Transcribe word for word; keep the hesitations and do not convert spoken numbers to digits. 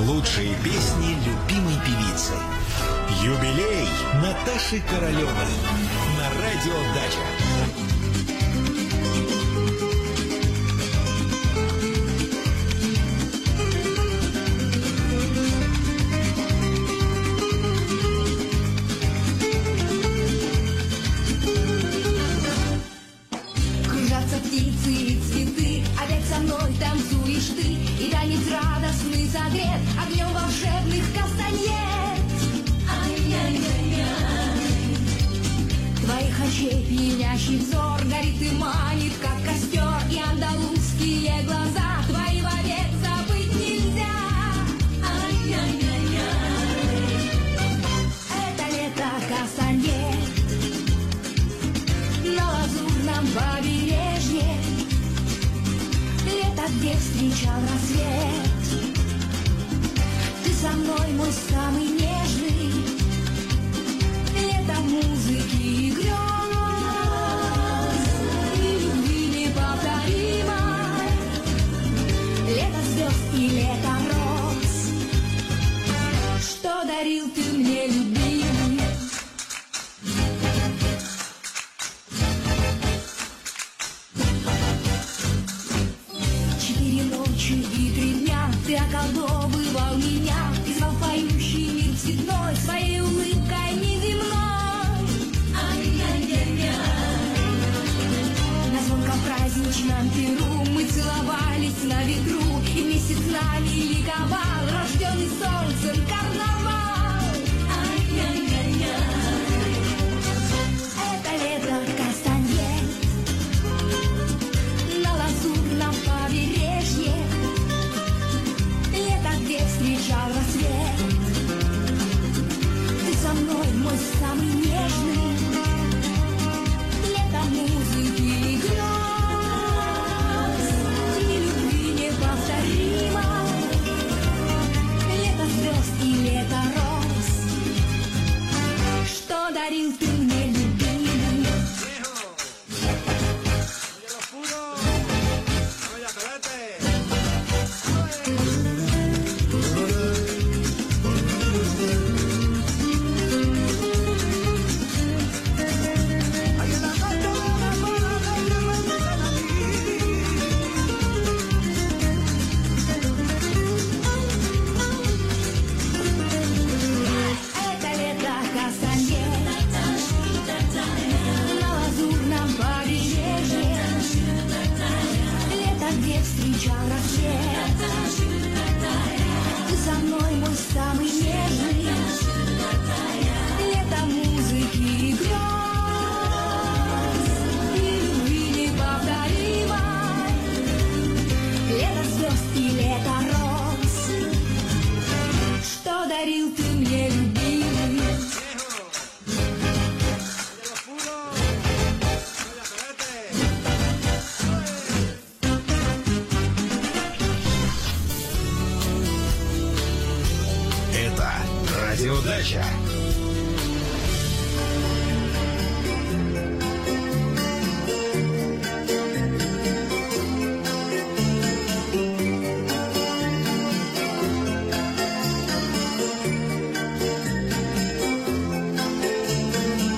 Лучшие песни любимой певицы. Юбилей Наташи Королевой на радио «Дача». Птицы и цветы, опять со мной танцуешь ты, и танец радостный согрет огнем волшебных кастаньет. Ай-яй-яй-яй. Твоих очей пьянящий взор горит и манит, как костер, и андалузские глаза твои вовек забыть нельзя. Ай-яй-яй-яй. Это лето кастаньет на лазурном побережье, лето, где встречал рассвет. Ты со мной мой самый нежный, лето музыки и грез, и любви неповторимой, лето звезд и лето роз. Что дарил ты мне, любимый? И три дня ты околдовывал меня, ты звал поющий мир цветной своей улыбкой неземной. Ай-яй-яй-яй. На звонком праздничном перу мы целовались на ветру, и вместе с нами ликовал рожденный солнцем карнавал. Ай-яй-яй-яй. Это лето кастаньет на лазурном побережье, где встречал рассвет. Ты со мной мой самый нежный, лето музыки и грез, и любви неповторимой, лето звезд и лето роз. Что дарил ты мне, любимый? Встречал рассвет. Ты со мной мой самый нежный, лето музыки и грез, и любви неповторимой, лето звезд и лето роз. Что дарил ты мне, любимый? Радио «Дача».